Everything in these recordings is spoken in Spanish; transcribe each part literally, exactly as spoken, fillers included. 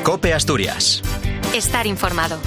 COPE Asturias. Estar informado.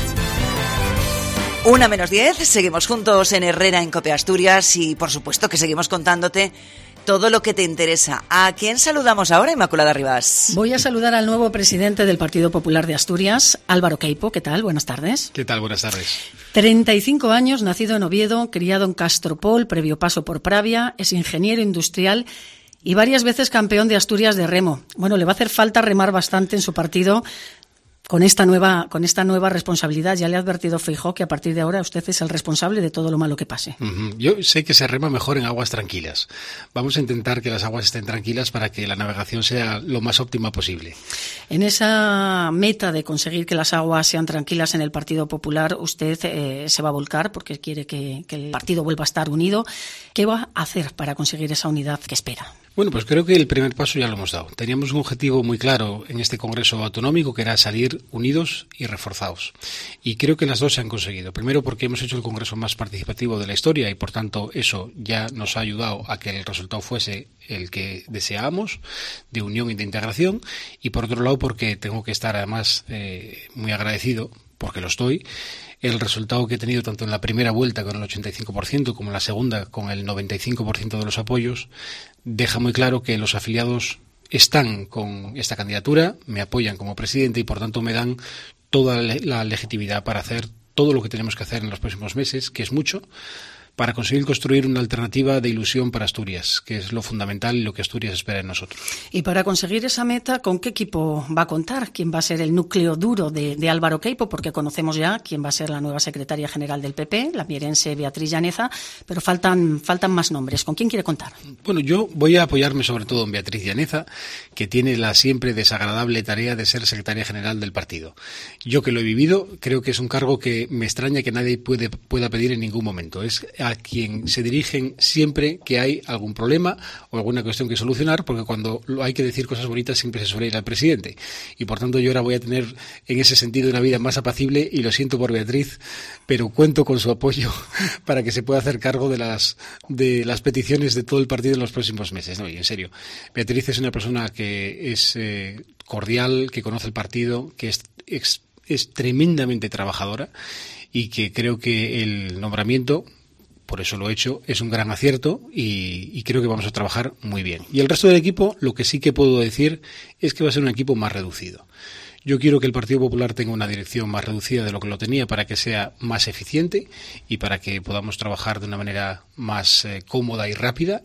Una menos diez, seguimos juntos en Herrera en COPE Asturias y por supuesto que seguimos contándote todo lo que te interesa. ¿A quién saludamos ahora, Inmaculada Rivas? Voy a saludar al nuevo presidente del Partido Popular de Asturias, Álvaro Queipo. ¿Qué tal? Buenas tardes. ¿Qué tal? Buenas tardes. treinta y cinco años, nacido en Oviedo, criado en Castropol, previo paso por Pravia, es ingeniero industrial y varias veces campeón de Asturias de remo. Bueno, le va a hacer falta remar bastante en su partido con esta nueva con esta nueva responsabilidad. Ya le ha advertido Feijóo que a partir de ahora usted es el responsable de todo lo malo que pase. Uh-huh. Yo sé que se rema mejor en aguas tranquilas. Vamos a intentar que las aguas estén tranquilas para que la navegación sea lo más óptima posible. En esa meta de conseguir que las aguas sean tranquilas en el Partido Popular, usted eh, se va a volcar porque quiere que, que el partido vuelva a estar unido. ¿Qué va a hacer para conseguir esa unidad que espera? Bueno, pues creo que el primer paso ya lo hemos dado. Teníamos un objetivo muy claro en este Congreso Autonómico, que era salir unidos y reforzados. Y creo que las dos se han conseguido. Primero porque hemos hecho el Congreso más participativo de la historia y, por tanto, eso ya nos ha ayudado a que el resultado fuese el que deseábamos, de unión y de integración. Y, por otro lado, porque tengo que estar, además, eh, muy agradecido, porque lo estoy, el resultado que he tenido tanto en la primera vuelta con el ochenta y cinco por ciento como en la segunda con el noventa y cinco por ciento de los apoyos, deja muy claro que los afiliados están con esta candidatura, me apoyan como presidente y por tanto me dan toda la legitimidad para hacer todo lo que tenemos que hacer en los próximos meses, que es mucho, para conseguir construir una alternativa de ilusión para Asturias, que es lo fundamental y lo que Asturias espera en nosotros. Y para conseguir esa meta, ¿con qué equipo va a contar? ¿Quién va a ser el núcleo duro de, de Álvaro Queipo? Porque conocemos ya quién va a ser la nueva secretaria general del P P, la mierense Beatriz Llaneza, pero faltan, faltan más nombres. ¿Con quién quiere contar? Bueno, yo voy a apoyarme sobre todo en Beatriz Llaneza, que tiene la siempre desagradable tarea de ser secretaria general del partido. Yo que lo he vivido, creo que es un cargo que me extraña que nadie puede, pueda pedir en ningún momento. Es a quien se dirigen siempre que hay algún problema o alguna cuestión que solucionar, porque cuando hay que decir cosas bonitas siempre se suele ir al presidente. Y por tanto yo ahora voy a tener en ese sentido una vida más apacible y lo siento por Beatriz, pero cuento con su apoyo para que se pueda hacer cargo de las de las peticiones de todo el partido en los próximos meses. No, y en serio, Beatriz es una persona que es eh, cordial, que conoce el partido, que es, es, es tremendamente trabajadora y que creo que el nombramiento, por eso lo he hecho, es un gran acierto y, y creo que vamos a trabajar muy bien. Y el resto del equipo, lo que sí que puedo decir es que va a ser un equipo más reducido. Yo quiero que el Partido Popular tenga una dirección más reducida de lo que lo tenía para que sea más eficiente y para que podamos trabajar de una manera más eh, cómoda y rápida,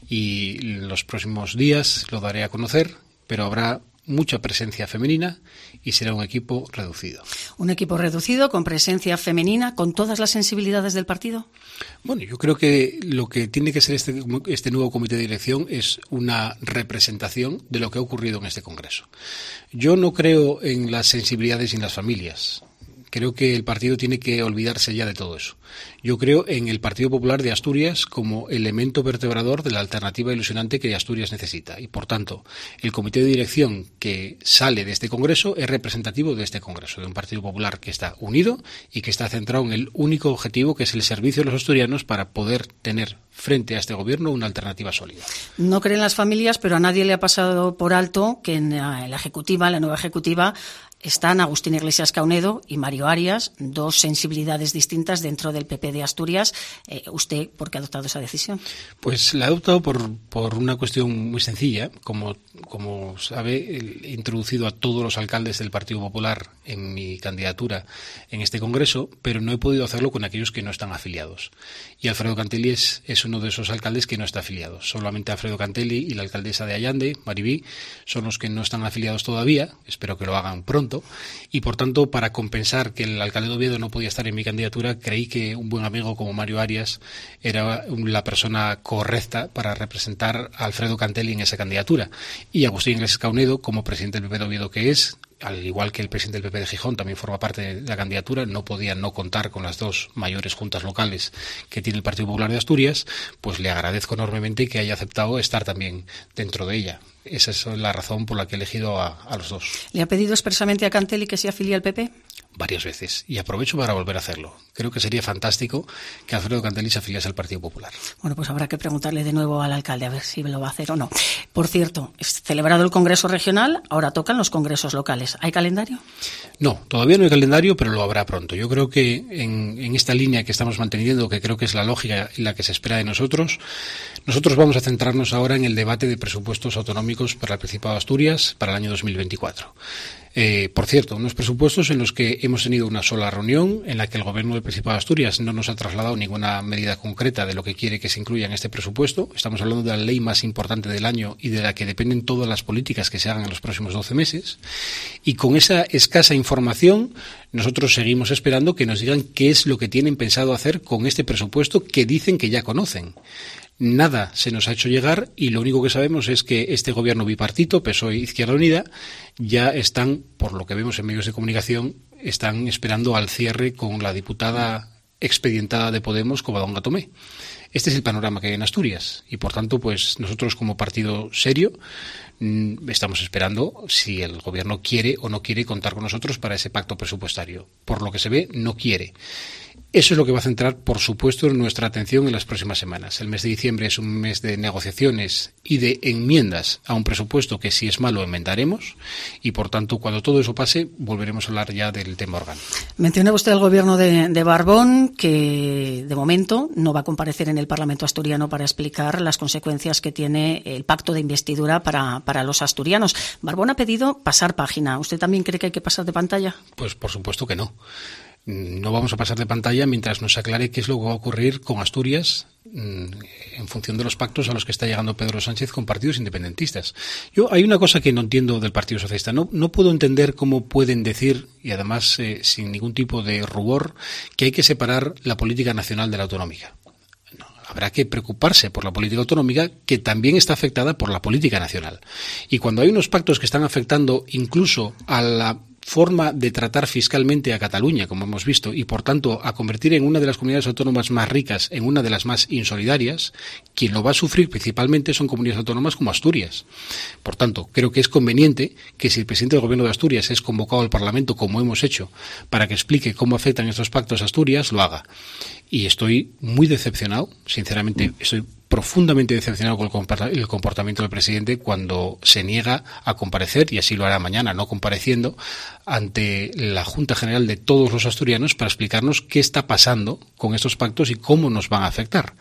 y los próximos días lo daré a conocer, pero habrá mucha presencia femenina y será un equipo reducido. ¿Un equipo reducido con presencia femenina, con todas las sensibilidades del partido? Bueno, yo creo que lo que tiene que ser este, este nuevo comité de dirección es una representación de lo que ha ocurrido en este Congreso. Yo no creo en las sensibilidades y en las familias. Creo que el partido tiene que olvidarse ya de todo eso. Yo creo en el Partido Popular de Asturias como elemento vertebrador de la alternativa ilusionante que Asturias necesita. Y, por tanto, el comité de dirección que sale de este Congreso es representativo de este Congreso, de un Partido Popular que está unido y que está centrado en el único objetivo, que es el servicio de los asturianos para poder tener frente a este gobierno una alternativa sólida. No creen las familias, pero a nadie le ha pasado por alto que en la, en la ejecutiva, en la nueva ejecutiva, están Agustín Iglesias Caunedo y Mario Arias, dos sensibilidades distintas dentro del P P de Asturias. Eh, ¿Usted por qué ha adoptado esa decisión? Pues la he adoptado por, por una cuestión muy sencilla. Como, como sabe, he introducido a todos los alcaldes del Partido Popular en mi candidatura en este Congreso, pero no he podido hacerlo con aquellos que no están afiliados. Y Alfredo Cantelli es, es uno de esos alcaldes que no está afiliado. Solamente Alfredo Cantelli y la alcaldesa de Allande, Maribí, son los que no están afiliados todavía. Espero que lo hagan pronto. Y por tanto, para compensar que el alcalde de Oviedo no podía estar en mi candidatura, creí que un buen amigo como Mario Arias era la persona correcta para representar a Alfredo Cantelli en esa candidatura. Y Agustín Iglesias Caunedo, como presidente del P P de Oviedo que es, al igual que el presidente del P P de Gijón, también forma parte de la candidatura, no podía no contar con las dos mayores juntas locales que tiene el Partido Popular de Asturias, pues le agradezco enormemente que haya aceptado estar también dentro de ella. Esa es la razón por la que he elegido a, a los dos. ¿Le ha pedido expresamente a Cantelli que se afilie al P P? varias veces y aprovecho para volver a hacerlo. Creo que sería fantástico que Alfredo Cantelí se afiliase al Partido Popular. Bueno, pues habrá que preguntarle de nuevo al alcalde a ver si lo va a hacer o no. Por cierto, es celebrado el Congreso Regional, ahora tocan los congresos locales. ¿Hay calendario? No, todavía no hay calendario, pero lo habrá pronto. Yo creo que en, en esta línea que estamos manteniendo, que creo que es la lógica y la que se espera de nosotros, nosotros vamos a centrarnos ahora en el debate de presupuestos autonómicos para el Principado de Asturias para el año dos mil veinticuatro. Eh, por cierto, unos presupuestos en los que hemos tenido una sola reunión, en la que el Gobierno del Principado de Asturias no nos ha trasladado ninguna medida concreta de lo que quiere que se incluya en este presupuesto. Estamos hablando de la ley más importante del año y de la que dependen todas las políticas que se hagan en los próximos doce meses. Y con esa escasa información, nosotros seguimos esperando que nos digan qué es lo que tienen pensado hacer con este presupuesto que dicen que ya conocen. Nada se nos ha hecho llegar y lo único que sabemos es que este gobierno bipartito, P S O E e Izquierda Unida, ya están, por lo que vemos en medios de comunicación, están esperando al cierre con la diputada expedientada de Podemos, Covadonga Tomé. Este es el panorama que hay en Asturias y, por tanto, pues nosotros como partido serio estamos esperando si el gobierno quiere o no quiere contar con nosotros para ese pacto presupuestario. Por lo que se ve, no quiere. Eso es lo que va a centrar, por supuesto, nuestra atención en las próximas semanas. El mes de diciembre es un mes de negociaciones y de enmiendas a un presupuesto que, si es malo, enmendaremos y, por tanto, cuando todo eso pase, volveremos a hablar ya del tema orgánico. Mencionaba usted el gobierno de, de Barbón, que de momento no va a comparecer en el Parlamento asturiano para explicar las consecuencias que tiene el pacto de investidura para, para los asturianos. Barbón ha pedido pasar página. ¿Usted también cree que hay que pasar de pantalla? Pues por supuesto que no. No vamos a pasar de pantalla mientras nos aclare qué es lo que va a ocurrir con Asturias en función de los pactos a los que está llegando Pedro Sánchez con partidos independentistas. Yo hay una cosa que no entiendo del Partido Socialista. No, no puedo entender cómo pueden decir, y además eh, sin ningún tipo de rubor, que hay que separar la política nacional de la autonómica. No, habrá que preocuparse por la política autonómica, que también está afectada por la política nacional. Y cuando hay unos pactos que están afectando incluso a la forma de tratar fiscalmente a Cataluña, como hemos visto, y por tanto a convertir en una de las comunidades autónomas más ricas en una de las más insolidarias, quien lo va a sufrir principalmente son comunidades autónomas como Asturias. Por tanto, creo que es conveniente que si el presidente del Gobierno de Asturias es convocado al Parlamento, como hemos hecho, para que explique cómo afectan estos pactos a Asturias, lo haga. Y estoy muy decepcionado, sinceramente, estoy profundamente decepcionado con el comportamiento del presidente cuando se niega a comparecer, y así lo hará mañana, no compareciendo, ante la Junta General de todos los asturianos para explicarnos qué está pasando con estos pactos y cómo nos van a afectar.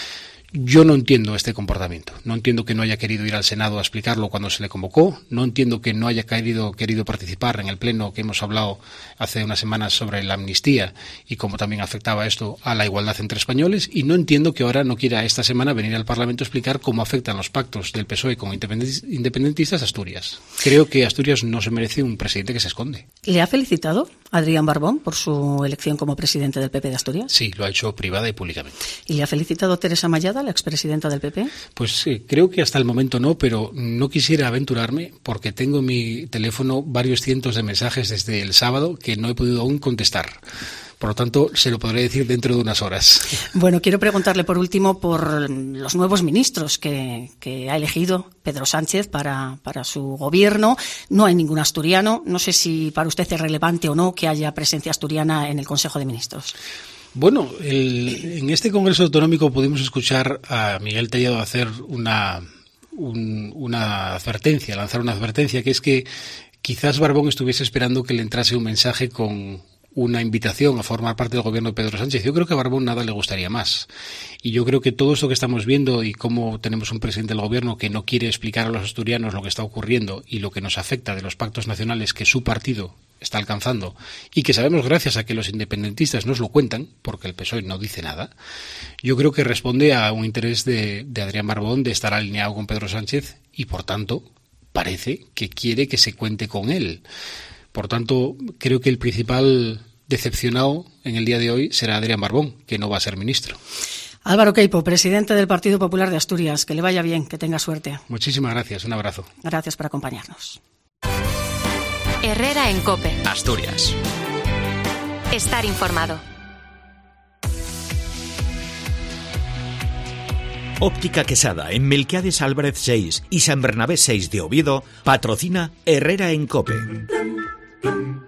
Yo no entiendo este comportamiento. No entiendo que no haya querido ir al Senado a explicarlo cuando se le convocó. No entiendo que no haya querido, querido participar en el pleno que hemos hablado hace unas semanas sobre la amnistía y cómo también afectaba esto a la igualdad entre españoles. Y no entiendo que ahora no quiera esta semana venir al Parlamento a explicar cómo afectan los pactos del P S O E con independentistas a Asturias. Creo que Asturias no se merece un presidente que se esconde. ¿Le ha felicitado Adrián Barbón por su elección como presidente del P P de Asturias? Sí, lo ha hecho privada y públicamente. ¿Y le ha felicitado Teresa Mayada, la expresidenta del P P? Pues eh, creo que hasta el momento no, pero no quisiera aventurarme porque tengo en mi teléfono varios cientos de mensajes desde el sábado que no he podido aún contestar. Por lo tanto, se lo podré decir dentro de unas horas. Bueno, quiero preguntarle por último por los nuevos ministros que, que ha elegido Pedro Sánchez para, para su gobierno. No hay ningún asturiano. No sé si para usted es relevante o no que haya presencia asturiana en el Consejo de Ministros. Bueno, el, en este Congreso Autonómico pudimos escuchar a Miguel Tellado hacer una, un, una advertencia, lanzar una advertencia, que es que quizás Barbón estuviese esperando que le entrase un mensaje con una invitación a formar parte del gobierno de Pedro Sánchez. Yo creo que a Barbón nada le gustaría más. Y yo creo que todo esto que estamos viendo y cómo tenemos un presidente del gobierno que no quiere explicar a los asturianos lo que está ocurriendo y lo que nos afecta de los pactos nacionales que su partido está alcanzando y que sabemos gracias a que los independentistas nos lo cuentan, porque el P S O E no dice nada, yo creo que responde a un interés de, de Adrián Barbón de estar alineado con Pedro Sánchez y, por tanto, parece que quiere que se cuente con él. Por tanto, creo que el principal decepcionado en el día de hoy será Adrián Barbón, que no va a ser ministro. Álvaro Queipo, presidente del Partido Popular de Asturias. Que le vaya bien, que tenga suerte. Muchísimas gracias, un abrazo. Gracias por acompañarnos. Herrera en COPE. Asturias. Estar informado. Óptica Quesada en Melquiades Álvarez seis y San Bernabé seis de Oviedo patrocina Herrera en COPE.